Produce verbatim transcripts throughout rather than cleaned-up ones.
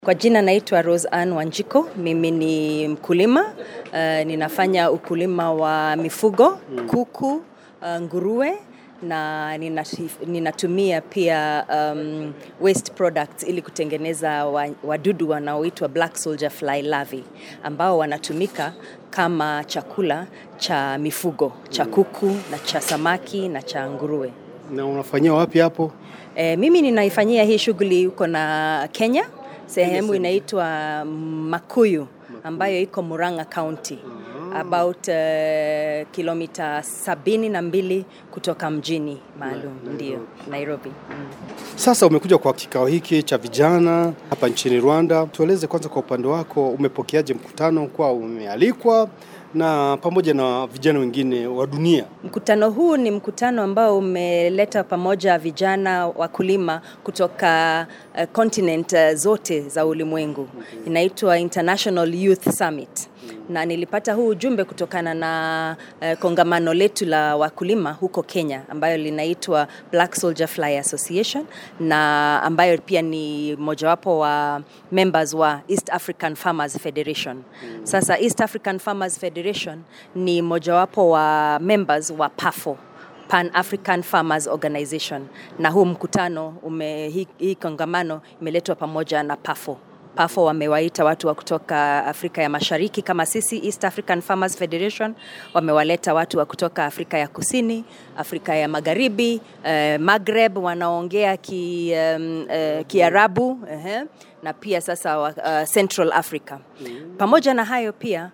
Kwa jina naitwa Rose Ann Wanjiko, mimi ni mkulima, uh, ninafanya ukulima wa mifugo, kuku, uh, nguruwe na ninatumia pia um, waste products ili kutengeneza wadudu wanaoitwa black soldier fly larvae ambao wanatumika kama chakula cha mifugo, cha kuku na cha samaki na cha nguruwe. Na unafanyia wapi hapo? E, mimi ninaifanyia hii shughuli huko na Kenya. Sehemu inaitwa Makuyu ambayo iko Murang'a County, about uh, kilomita sabini na mbili kutoka mjini maalum, ndio Nairobi. Mm. Sasa umekuja kwa kikao hiki cha vijana hapa nchini Rwanda. Tueleze kwanza kwa upande wako, umepokeaje mkutano kwa umealikwa na pamoja na vijana wengine wa dunia? Mkutano huu ni mkutano ambao umeleta pamoja vijana wakulima kutoka uh, continent uh, zote za ulimwengu. Inaitwa International Youth Summit. Na nilipata huu ujumbe kutokana na uh, kongamano letu la wakulima huko Kenya ambayo linaitwa Black Soldier Fly Association na ambayo pia ni mojawapo wa members wa East African Farmers Federation. Sasa East African Farmers Federation ni mojawapo wa members wa P A F O, Pan African Farmers Organization, na huu mkutano ume, hii, hii kongamano imeletwa pamoja na P A F O. P A F O wamewaita watu wa kutoka Afrika ya Mashariki kama sisi East African Farmers Federation, wamewaleta watu wa kutoka Afrika ya Kusini, Afrika ya Magharibi, eh, Maghreb wanaongea ki um, uh, Kiarabu, eh, na pia sasa uh, Central Africa. Pamoja na hayo pia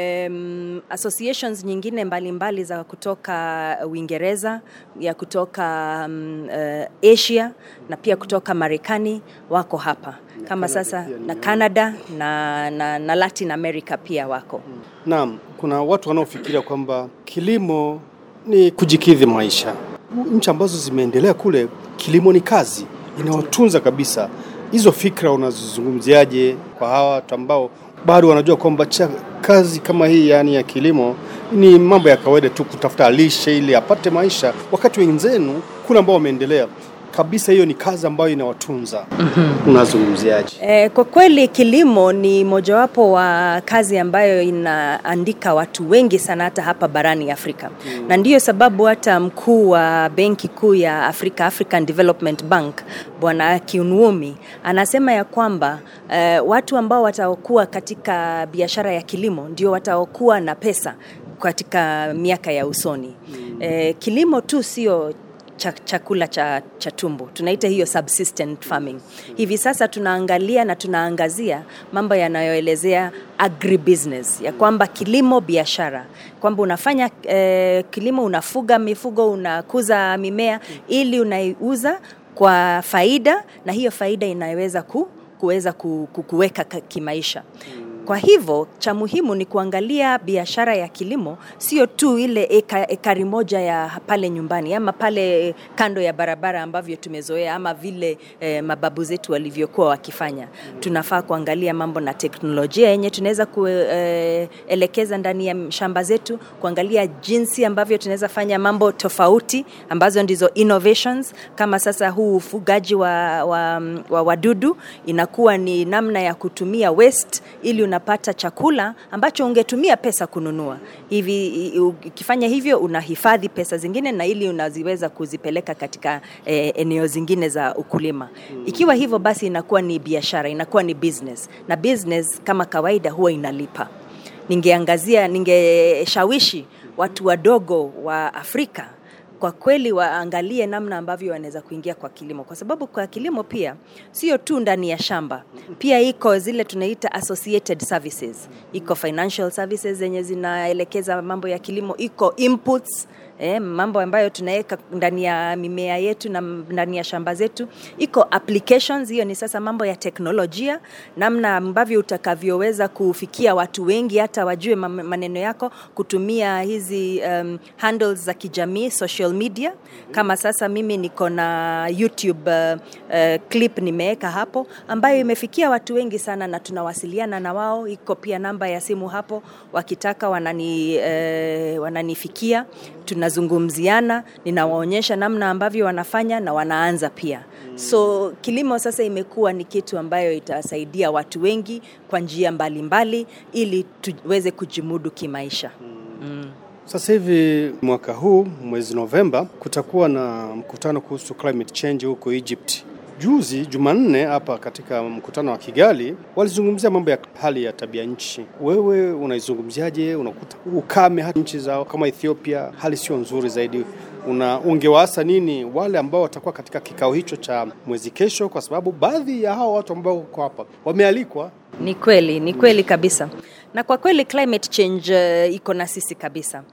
um, associations nyingine mbalimbali mbali za kutoka Uingereza, ya kutoka um, uh, Asia na pia kutoka Marekani wako hapa. Kama sasa na Canada na, na, na Latin America pia wako. Naam, kuna watu wanaofikiria kwamba kilimo ni kujikidhi maisha. Nchi ambazo zimeendelea kule kilimo ni kazi, inawatunza kabisa. Hizo fikra unazozungumziaje kwa hawa watu ambao bado wanajua kwamba kazi kama hii yani ya kilimo ni mambo ya kawaida tu, kutafuta lishe ili apate maisha, wakati wenzenu kule ambao wameendelea kabisa hiyo ni kazi ambayo inawatunza? Mm-hmm. Unazungumziaje? E, kwa kweli kilimo ni mojawapo wa kazi ambayo inaandika watu wengi sana hata hapa barani Afrika. Mm. Na ndiyo sababu hata mkuu wa Benki Kuu ya Afrika, African Development Bank, Bwana Kiunwumi, anasema ya kwamba e, watu ambao watakuwa katika biashara ya kilimo ndio watakuwa na pesa katika miaka ya usoni. Mm. E, kilimo tu sio chakula cha, cha tumbo. Tunaita hiyo subsistence farming. Hivi sasa tunaangalia na tunaangazia mambo yanayoelezea agribusiness, ya kwamba kilimo biashara, kwamba unafanya eh, kilimo, unafuga mifugo, unakuza mimea ili unaiuza kwa faida, na hiyo faida inaweza ku, kuweza ku, kuweka kimaisha. Kwa hivyo cha muhimu ni kuangalia biashara ya kilimo sio tu ile eka, ekari moja ya pale nyumbani ama pale kando ya barabara ambavyo tumezoea ama vile eh, mababu zetu walivyokuwa wakifanya. Tunafaa kuangalia mambo na teknolojia yenye tunaweza kuelekeza eh, ndani ya shamba zetu, kuangalia jinsi ambavyo tunaweza fanya mambo tofauti ambazo ndizo innovations. Kama sasa huu ufugaji wa, wa, wa wadudu inakuwa ni namna ya kutumia waste ili unapata chakula ambacho ungetumia pesa kununua. Hivi ukifanya hivyo unahifadhi pesa zingine na ili unaziweza kuzipeleka katika eh, eneo zingine za ukulima. Ikiwa hivyo basi inakuwa ni biashara, inakuwa ni business. Na business kama kawaida huwa inalipa. Ningeangazia, ningeshawishi watu wadogo wa Afrika kwa kweli waangalie namna ambavyo wanaweza kuingia kwa kilimo, kwa sababu kwa kilimo pia sio tu ndani ya shamba, pia iko zile tunaita associated services, iko financial services zenye zinaelekeza mambo ya kilimo, iko inputs, eh, mambo ambayo tunaweka ndani ya mimea yetu na ndani ya shamba zetu, iko applications, hiyo ni sasa mambo ya teknolojia, namna ambavyo utakavyoweza kufikia watu wengi hata wajue maneno yako kutumia hizi um, handles za kijamii, social media. Kama sasa mimi niko na YouTube uh, uh, clip nimeweka hapo ambayo imefikia watu wengi sana na tunawasiliana na wao. Iko pia namba ya simu hapo, wakitaka wanani uh, wananifikia tunazungumziana, ninawaonyesha namna ambavyo wanafanya na wanaanza pia. So kilimo sasa imekuwa ni kitu ambayo itasaidia watu wengi kwa njia mbalimbali ili tuweze kujimudu kimaisha. Mm. Sasa hivi mwaka huu mwezi Novemba kutakuwa na mkutano kuhusu climate change huko Egypt. Juzi Jumanne hapa katika mkutano wa Kigali walizungumzia mambo ya hali ya tabia nchi. Wewe unaizungumziaje? Unakuta ukame hata nchi zao kama Ethiopia hali sio nzuri zaidi. Una ungewaasa nini wale ambao watakuwa katika kikao hicho cha mwezi kesho, kwa sababu baadhi ya hao watu ambao wako hapa wamealikwa? Ni kweli, ni kweli kabisa. Na kwa kweli climate change uh, iko na sisi kabisa.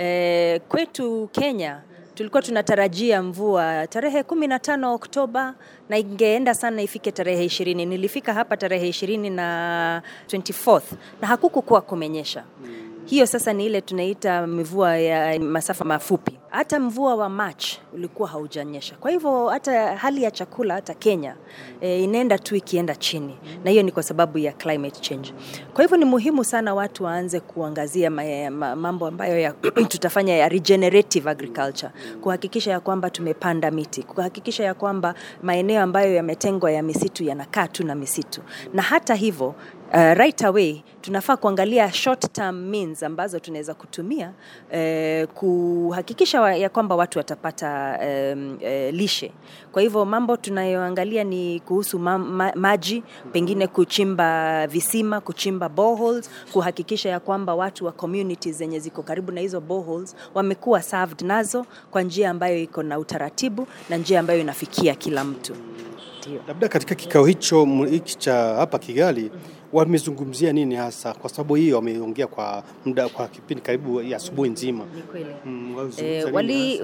E, kwetu Kenya tulikuwa tunatarajia mvua tarehe kumi na tano Oktoba na ingeenda sana ifike tarehe ishirini. Nilifika hapa tarehe ishirini na twenty-fourth na hakukuwa kumenyesha. Hiyo sasa ni ile tunaita mvua ya masafa mafupi. Hata mvua wa March ulikuwa haujanyesha. Kwa hivyo hata hali ya chakula hata Kenya e, inaenda tu ikienda chini. Na hiyo ni kwa sababu ya climate change. Kwa hivyo ni muhimu sana watu waanze kuangazia ma, ma, mambo ambayo ya tutafanya ya regenerative agriculture. Kuhakikisha ya kwamba tumepanda miti. Kuhakikisha ya kwamba maeneo ambayo yametengwa ya misitu yanakaa tu na misitu. Na hata hivyo Uh, right away tunafaa kuangalia short term means ambazo tunaweza kutumia uh, kuhakikisha wa, ya kwamba watu watapata um, uh, lishe. Kwa hivyo mambo tunayoangalia ni kuhusu ma, ma, maji, pengine kuchimba visima, kuchimba boreholes, kuhakikisha ya kwamba watu wa communities zenye ziko karibu na hizo boreholes wamekuwa served nazo kwa njia ambayo iko na utaratibu na njia ambayo inafikia kila mtu. Labda katika kikao hicho hiki cha hapa Kigali wamezungumzia nini hasa, kwa sababu hiyo wameongea kwa muda kwa kipindi karibu ya asubuhi nzima? Ni kweli. Mm, e, wali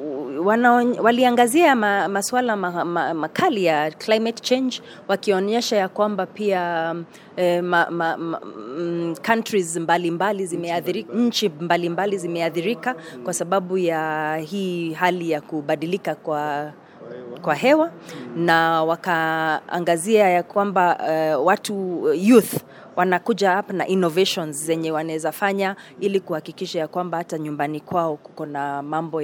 wanaon, waliangazia ma, masuala ma, ma, makali ya climate change, wakionyesha ya kwamba pia eh, ma, ma, ma, countries mbalimbali zimeathirika, nchi mbalimbali zimeathirika kwa sababu ya hii hali ya kubadilika kwa kwa hewa, na wakaangazia ya kwamba uh, watu youth wanakuja hapa na innovations zenye wanaweza fanya ili kuhakikisha ya kwamba hata nyumbani kwao kuko na mambo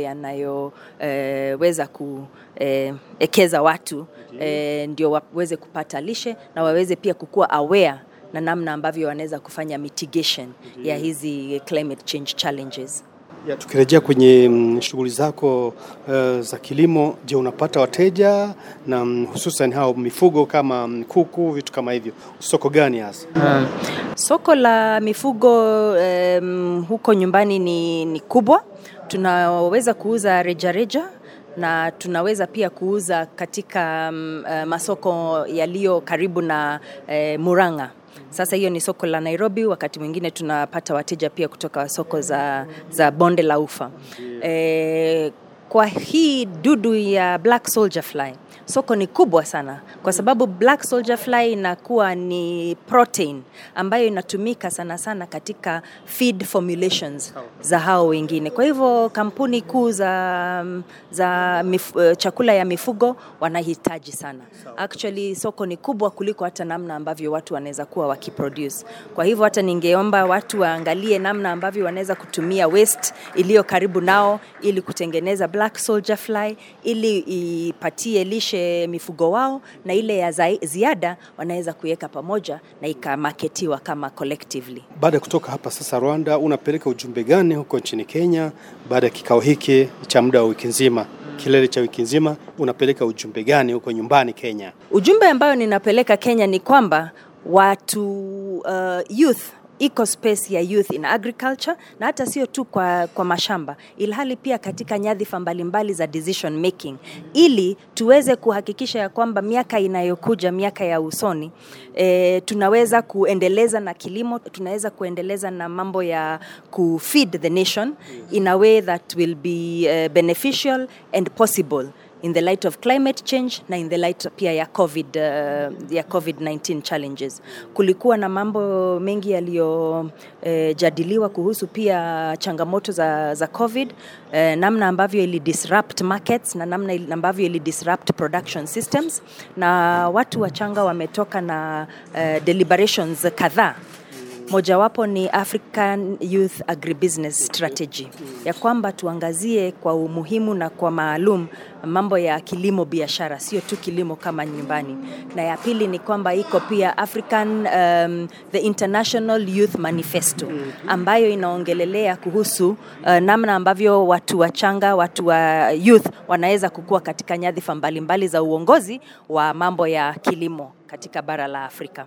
yanayoweza uh, kuekeza uh, watu uh, ndio waweze kupata lishe na waweze pia kukua aware na namna ambavyo wanaweza kufanya mitigation ya hizi climate change challenges. Ya, tukirejea kwenye mm, shughuli zako uh, za kilimo, je, unapata wateja na mm, hususan hao mifugo kama mm, kuku, vitu kama hivyo? Soko gani hasa? Hmm. Soko la mifugo um, huko nyumbani ni, ni kubwa. Tunaweza kuuza reja reja na tunaweza pia kuuza katika um, uh, masoko yaliyo karibu na uh, Murang'a. Sasa hiyo ni soko la Nairobi, wakati mwingine tunapata wateja pia kutoka soko za, za Bonde la Ufa. E, kwa hii dudu ya Black Soldier Fly, soko ni kubwa sana kwa sababu Black Soldier Fly inakuwa ni protein ambayo inatumika sana sana katika feed formulations za hao wengine. Kwa hivyo kampuni kuu za, za mif, chakula ya mifugo wanahitaji sana. Actually soko ni kubwa kuliko hata namna ambavyo watu wanaweza kuwa wakiproduce. Kwa hivyo hata ningeomba watu waangalie namna ambavyo wanaweza kutumia waste iliyo karibu nao ili kutengeneza Black Soldier Fly ili ipatie lishe mifugo wao, na ile ya ziada wanaweza kuweka pamoja na ikamarketiwa kama collectively. Baada ya kutoka hapa sasa Rwanda, unapeleka ujumbe gani huko nchini Kenya baada ya kikao hiki cha muda wa wiki nzima? Kilele cha wiki nzima, unapeleka ujumbe gani huko nyumbani Kenya? Ujumbe ambao ninapeleka Kenya ni kwamba watu uh, youth eco space ya youth in agriculture, na hata sio tu kwa, kwa mashamba, ilhali pia katika nyadhifa mbalimbali za decision making, ili tuweze kuhakikisha ya kwamba miaka inayokuja, miaka ya usoni, e, tunaweza kuendeleza na kilimo, tunaweza kuendeleza na mambo ya kufeed the nation in a way that will be uh, beneficial and possible in the light of climate change na in the light pia ya COVID uh, ya COVID nineteen challenges. Kulikuwa na mambo mengi yaliyo eh, jadiliwa kuhusu pia changamoto za za COVID, eh, namna ambavyo ili disrupt markets na namna ambavyo ili disrupt production systems, na watu wachanga wametoka na uh, deliberations kadhaa Mojawapo ni African Youth Agribusiness Strategy, ya kwamba tuangazie kwa umuhimu na kwa maalum mambo ya kilimo biashara, sio tu kilimo kama nyumbani. Na ya pili ni kwamba iko pia African um, the International Youth Manifesto, ambayo inaongelelea kuhusu uh, namna ambavyo watu wachanga, watu wa youth wanaweza kukua katika nyadhifa mbalimbali za uongozi wa mambo ya kilimo katika bara la Afrika.